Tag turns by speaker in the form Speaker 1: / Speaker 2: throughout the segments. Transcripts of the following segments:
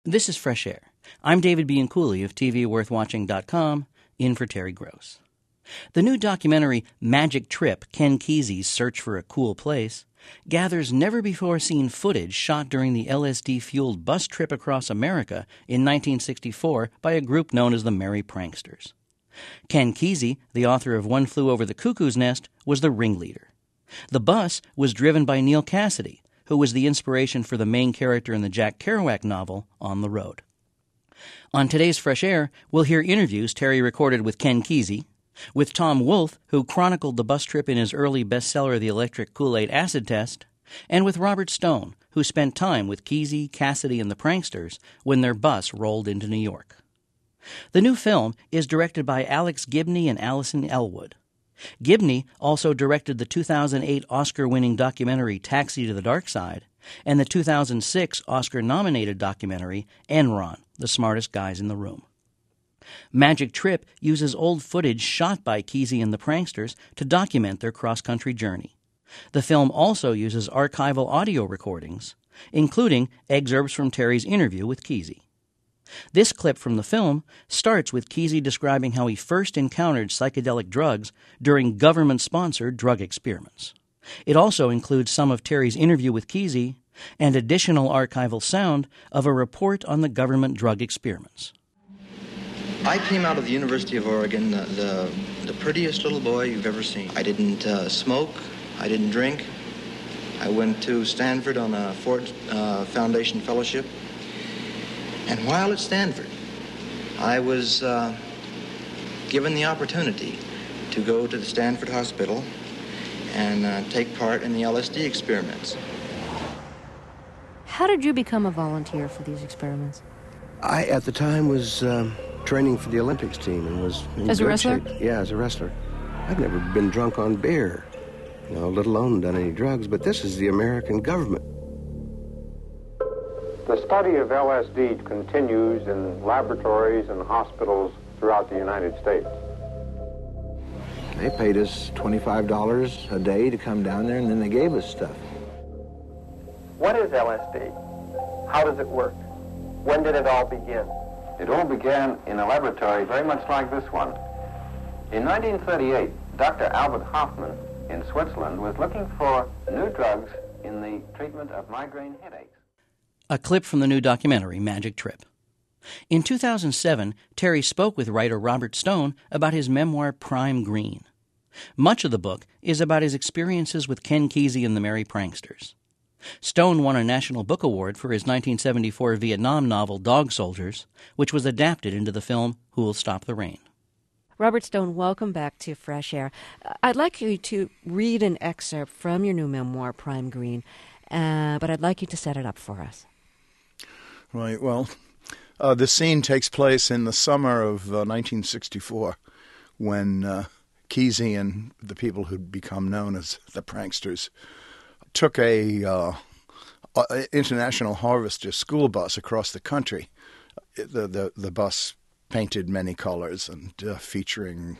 Speaker 1: This is Fresh Air. I'm David Bianculli of TVWorthWatching.com, in for Terry Gross. The new documentary Magic Trip, Ken Kesey's Search for a Cool Place, gathers never-before-seen footage shot during the LSD-fueled bus trip across America in 1964 by a group known as the Merry Pranksters. Ken Kesey, the author of One Flew Over the Cuckoo's Nest, was the ringleader. The bus was driven by Neal Cassady, who was the inspiration for the main character in the Jack Kerouac novel, On the Road. On today's Fresh Air, we'll hear interviews Terry recorded with Ken Kesey, with Tom Wolfe, who chronicled the bus trip in his early bestseller The Electric Kool-Aid Acid Test, and with Robert Stone, who spent time with Kesey, Cassady, and the Pranksters when their bus rolled into New York. The new film is directed by Alex Gibney and Allison Elwood. Gibney also directed the 2008 Oscar-winning documentary Taxi to the Dark Side and the 2006 Oscar-nominated documentary Enron, The Smartest Guys in the Room. Magic Trip uses old footage shot by Kesey and the Pranksters to document their cross-country journey. The film also uses archival audio recordings, including excerpts from Terry's interview with Kesey. This clip from the film starts with Kesey describing how he first encountered psychedelic drugs during government-sponsored drug experiments. It also includes some of Terry's interview with Kesey and additional archival sound of a report on the government drug experiments.
Speaker 2: I came out of the University of Oregon the prettiest little boy you've ever seen. I didn't smoke. I didn't drink. I went to Stanford on a Ford Foundation fellowship. And while at Stanford, I was given the opportunity to go to the Stanford Hospital and take part in the LSD experiments.
Speaker 3: How did you become a volunteer for these experiments?
Speaker 4: I, at the time, was training for the Olympics team and was in
Speaker 3: as a
Speaker 4: good
Speaker 3: wrestler?
Speaker 4: shape. Yeah, as a wrestler. I've never been drunk on beer, let alone done any drugs, but this is the American government.
Speaker 5: The study of LSD continues in laboratories and hospitals throughout the United States.
Speaker 6: They paid us $25 a day to come down there, and then they gave us stuff.
Speaker 7: What is LSD? How does it work? When did it all begin?
Speaker 5: It all began in a laboratory very much like this one. In 1938, Dr. Albert Hoffman in Switzerland was looking for new drugs in the treatment of migraine headaches.
Speaker 1: A clip from the new documentary, Magic Trip. In 2007, Terry spoke with writer Robert Stone about his memoir, Prime Green. Much of the book is about his experiences with Ken Kesey and the Merry Pranksters. Stone won a National Book Award for his 1974 Vietnam novel Dog Soldiers, which was adapted into the film Who'll Stop the Rain.
Speaker 3: Robert Stone, welcome back to Fresh Air. I'd like you to read an excerpt from your new memoir, Prime Green, but I'd like you to set it up for us.
Speaker 8: Right, well, the scene takes place in the summer of 1964 when Kesey and the people who'd become known as the Pranksters took a International Harvester school bus across the country. The bus painted many colors and featuring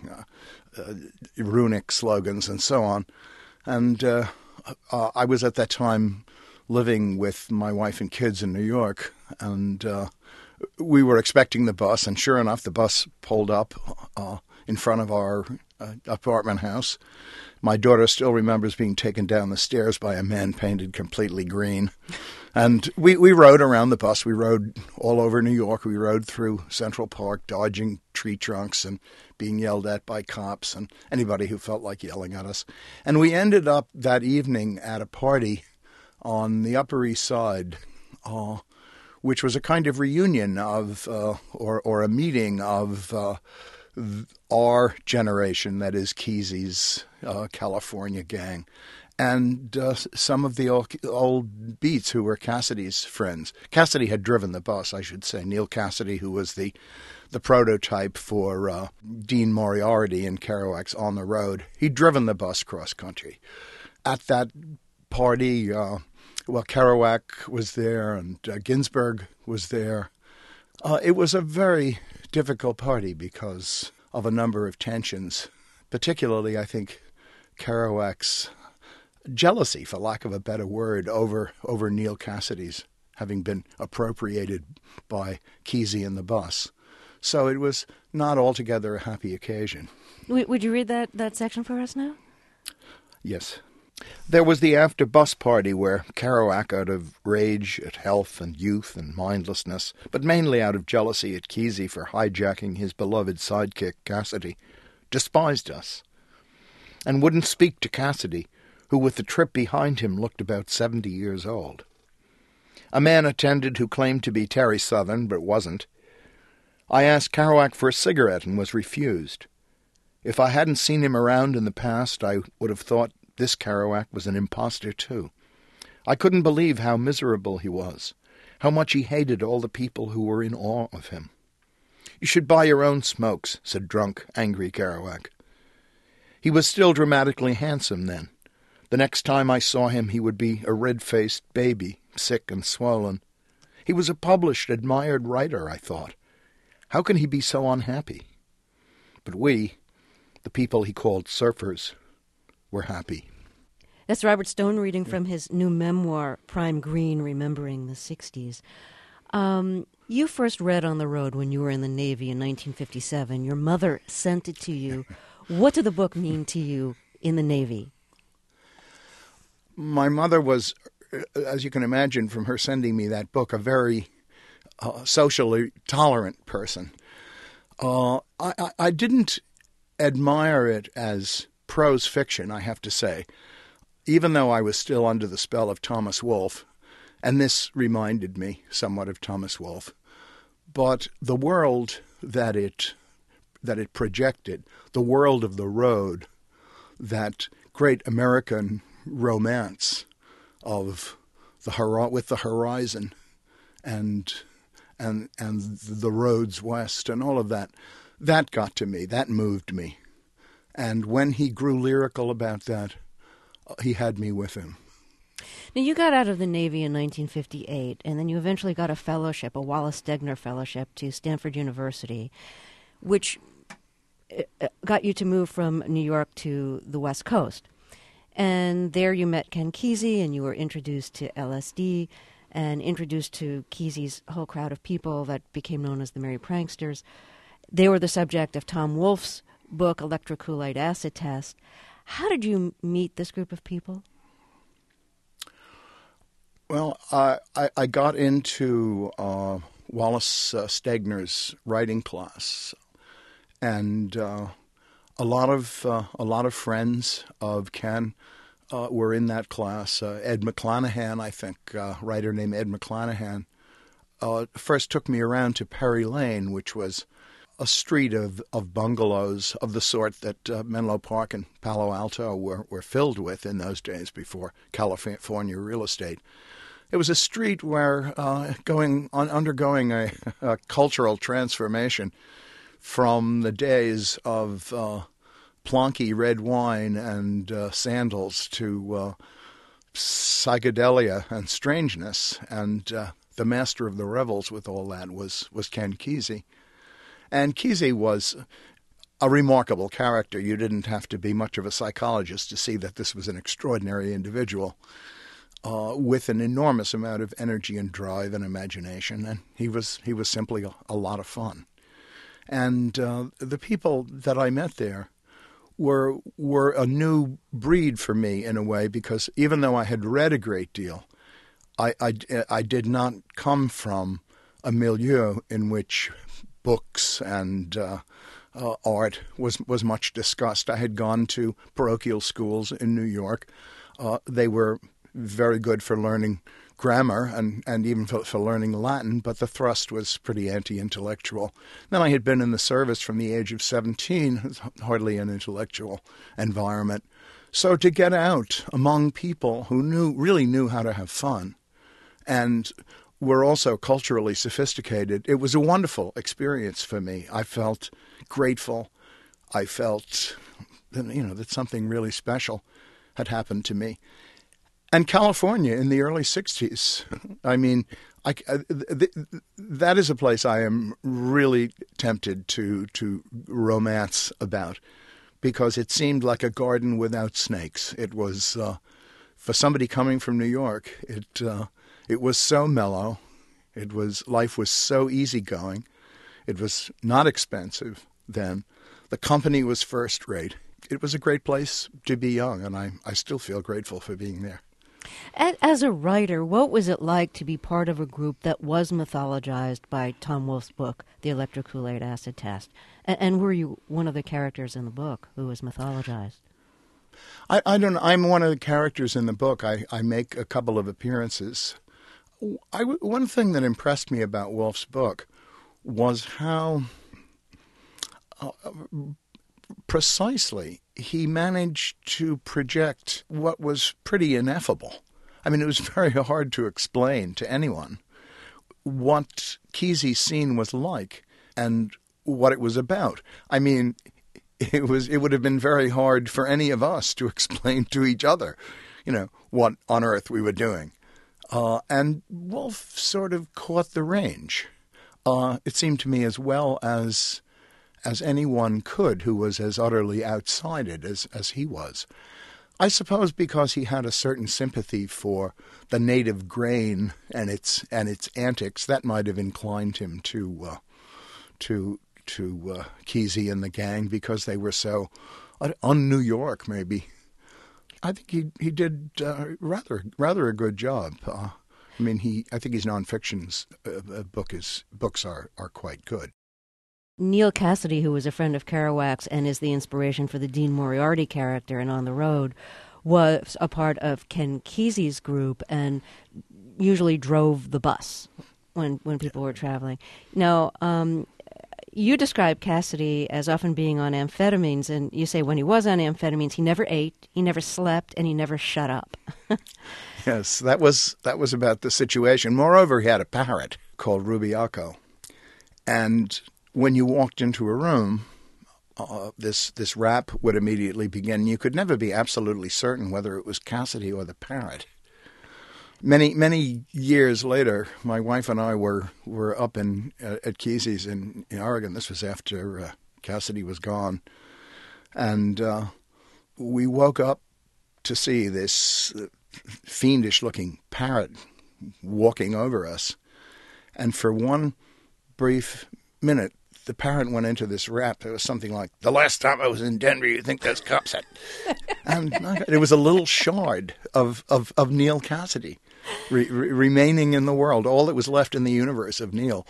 Speaker 8: runic slogans and so on. And I was at that time living with my wife and kids in New York, and we were expecting the bus, and sure enough, the bus pulled up in front of our apartment house. My daughter still remembers being taken down the stairs by a man painted completely green. And we rode around the bus. We rode all over New York. We rode through Central Park, dodging tree trunks and being yelled at by cops and anybody who felt like yelling at us. And we ended up that evening at a party on the Upper East Side, which was a kind of reunion of, or a meeting of our generation, that is Kesey's California gang, and some of the old beats who were Cassady's friends. Cassady had driven the bus, I should say. Neal Cassady, who was the prototype for Dean Moriarty in Kerouac's On the Road, he'd driven the bus cross-country. At that party, Kerouac was there and Ginsberg was there. It was a very difficult party because of a number of tensions, particularly, I think, Kerouac's jealousy, for lack of a better word, over Neal Cassady's having been appropriated by Kesey and the bus. So it was not altogether a happy occasion.
Speaker 3: Would you read that section for us now?
Speaker 8: Yes. There was the after-bus party where Kerouac, out of rage at health and youth and mindlessness, but mainly out of jealousy at Kesey for hijacking his beloved sidekick Cassidy, despised us, and wouldn't speak to Cassidy, who with the trip behind him looked about 70 years old. A man attended who claimed to be Terry Southern, but wasn't. I asked Kerouac for a cigarette and was refused. If I hadn't seen him around in the past, I would have thought this Kerouac was an impostor too. I couldn't believe how miserable he was, how much he hated all the people who were in awe of him. "You should buy your own smokes," said drunk, angry Kerouac. He was still dramatically handsome then. The next time I saw him, he would be a red-faced baby, sick and swollen. He was a published, admired writer, I thought. How can he be so unhappy? But we, the people he called surfers, were happy.
Speaker 3: That's Robert Stone reading from his new memoir, Prime Green, Remembering the 60s. You first read On the Road when you were in the Navy in 1957. Your mother sent it to you. What did the book mean to you in the Navy?
Speaker 8: My mother was, as you can imagine from her sending me that book, a very socially tolerant person. I didn't admire it as prose fiction, I have to say, even though I was still under the spell of Thomas Wolfe, and this reminded me somewhat of Thomas Wolfe. But the world that it projected, the world of the road, that great American romance of with the horizon and the roads west and all of that, that got to me, that moved me. And when he grew lyrical about that, he had me with him.
Speaker 3: Now, you got out of the Navy in 1958, and then you eventually got a fellowship, a Wallace Stegner Fellowship to Stanford University, which got you to move from New York to the West Coast. And there you met Ken Kesey, and you were introduced to LSD and introduced to Kesey's whole crowd of people that became known as the Merry Pranksters. They were the subject of Tom Wolfe's book, Electrocoolite Acid Test. How did you meet this group of people?
Speaker 8: Well, I got into Wallace Stegner's writing class, and a lot of friends of Ken were in that class. Ed McClanahan, I think, a writer named Ed McClanahan, first took me around to Perry Lane, which was a street of bungalows of the sort that Menlo Park and Palo Alto were filled with in those days before California real estate. It was a street where undergoing a cultural transformation from the days of plonky red wine and sandals to psychedelia and strangeness. And the master of the revels with all that was Ken Kesey. And Kesey was a remarkable character. You didn't have to be much of a psychologist to see that this was an extraordinary individual with an enormous amount of energy and drive and imagination. And he was simply a lot of fun. And the people that I met there were a new breed for me in a way, because even though I had read a great deal, I did not come from a milieu in which books and art was much discussed. I had gone to parochial schools in New York. They were very good for learning grammar and even for learning Latin, but the thrust was pretty anti-intellectual. Then I had been in the service from the age of 17, hardly an intellectual environment. So to get out among people who really knew how to have fun and were also culturally sophisticated, it was a wonderful experience for me. I felt grateful. I felt that something really special had happened to me. And California in the early 60s, I mean, that is a place I am really tempted to romance about, because it seemed like a garden without snakes. It was, for somebody coming from New York, It was so mellow. Life was so easygoing. It was not expensive then. The company was first rate. It was a great place to be young, and I still feel grateful for being there.
Speaker 3: As a writer, what was it like to be part of a group that was mythologized by Tom Wolfe's book, The Electric Kool-Aid Acid Test? And were you one of the characters in the book who was mythologized?
Speaker 8: I don't know. I'm one of the characters in the book. I make a couple of appearances. One thing that impressed me about Wolfe's book was how precisely he managed to project what was pretty ineffable. I mean, it was very hard to explain to anyone what Kesey's scene was like and what it was about. I mean, it would have been very hard for any of us to explain to each other, what on earth we were doing. And Wolfe sort of caught the range. It seemed to me as well as anyone could who was as utterly outside it as he was. I suppose because he had a certain sympathy for the native grain and its antics, that might have inclined him to Kesey and the gang, because they were so un-New York, maybe. I think he did rather a good job. I think his nonfiction's books are quite good.
Speaker 3: Neal Cassady, who was a friend of Kerouac's and is the inspiration for the Dean Moriarty character in On the Road, was a part of Ken Kesey's group and usually drove the bus when people were traveling. Now, you describe Cassady as often being on amphetamines, and you say when he was on amphetamines, he never ate, he never slept, and he never shut up.
Speaker 8: Yes, that was about the situation. Moreover, he had a parrot called Rubiaco, and when you walked into a room, this rap would immediately begin. You could never be absolutely certain whether it was Cassady or the parrot. Many years later, my wife and I were up at Kesey's in Oregon. This was after Cassady was gone, and we woke up to see this fiendish-looking parrot walking over us, and for one brief minute, the parrot went into this rap. It was something like, "The last time I was in Denver, you think those cops had..." And it was a little shard of Neal Cassady remaining in the world, all that was left in the universe of Neal.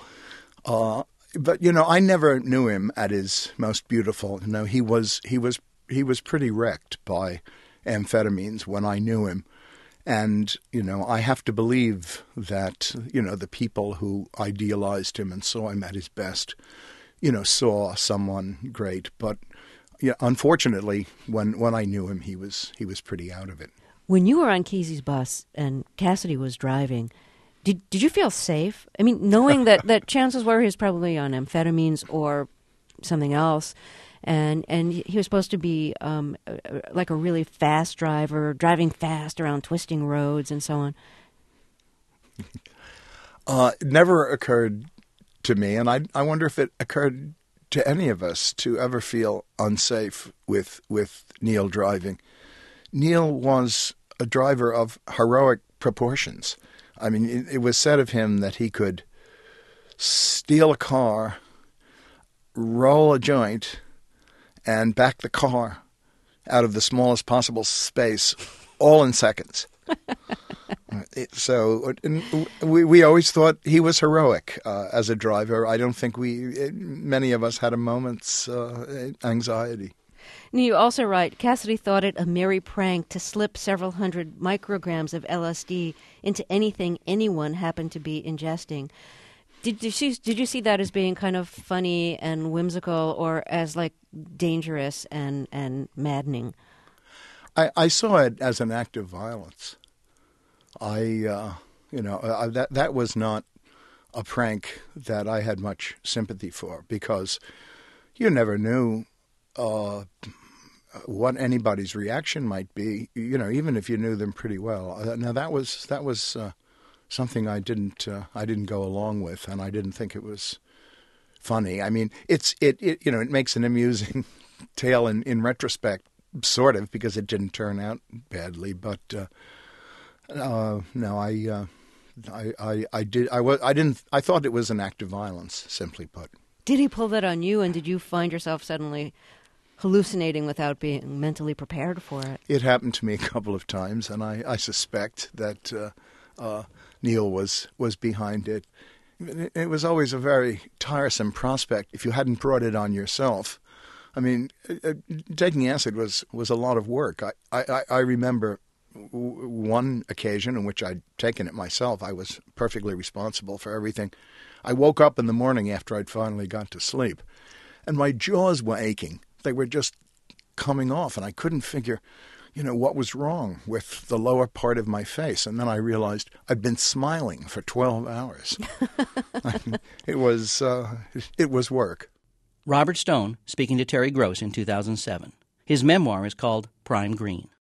Speaker 8: But I never knew him at his most beautiful. He was pretty wrecked by amphetamines when I knew him. And, I have to believe that, the people who idealized him and saw him at his best, saw someone great. But unfortunately, when I knew him, he was pretty out of it.
Speaker 3: When you were on Kesey's bus and Cassady was driving, did you feel safe? I mean, knowing that chances were he was probably on amphetamines or something else, and he was supposed to be like a really fast driver, driving fast around twisting roads and so on.
Speaker 8: It never occurred to me, and I wonder if it occurred to any of us to ever feel unsafe with Neal driving. Neal was a driver of heroic proportions. I mean, it was said of him that he could steal a car, roll a joint, and back the car out of the smallest possible space, all in seconds. So we always thought he was heroic as a driver. I don't think many of us had a moment's anxiety.
Speaker 3: You also write, Cassady thought it a merry prank to slip several hundred micrograms of LSD into anything anyone happened to be ingesting. Did you see that as being kind of funny and whimsical, or as like dangerous and maddening?
Speaker 8: I saw it as an act of violence. That was not a prank that I had much sympathy for, because you never knew what anybody's reaction might be, even if you knew them pretty well. Now that was something I didn't go along with, and I didn't think it was funny. I mean, it makes an amusing tale in retrospect, sort of, because it didn't turn out badly. But no, I thought it was an act of violence, simply put.
Speaker 3: Did he pull that on you, and did you find yourself suddenly hallucinating without being mentally prepared for it?
Speaker 8: It happened to me a couple of times, and I suspect that Neil was behind it. It was always a very tiresome prospect if you hadn't brought it on yourself. I mean, taking acid was a lot of work. I remember one occasion in which I'd taken it myself. I was perfectly responsible for everything. I woke up in the morning after I'd finally got to sleep, and my jaws were aching. They were just coming off, and I couldn't figure, what was wrong with the lower part of my face. And then I realized I'd been smiling for 12 hours. It was work.
Speaker 1: Robert Stone speaking to Terry Gross in 2007. His memoir is called Prime Green.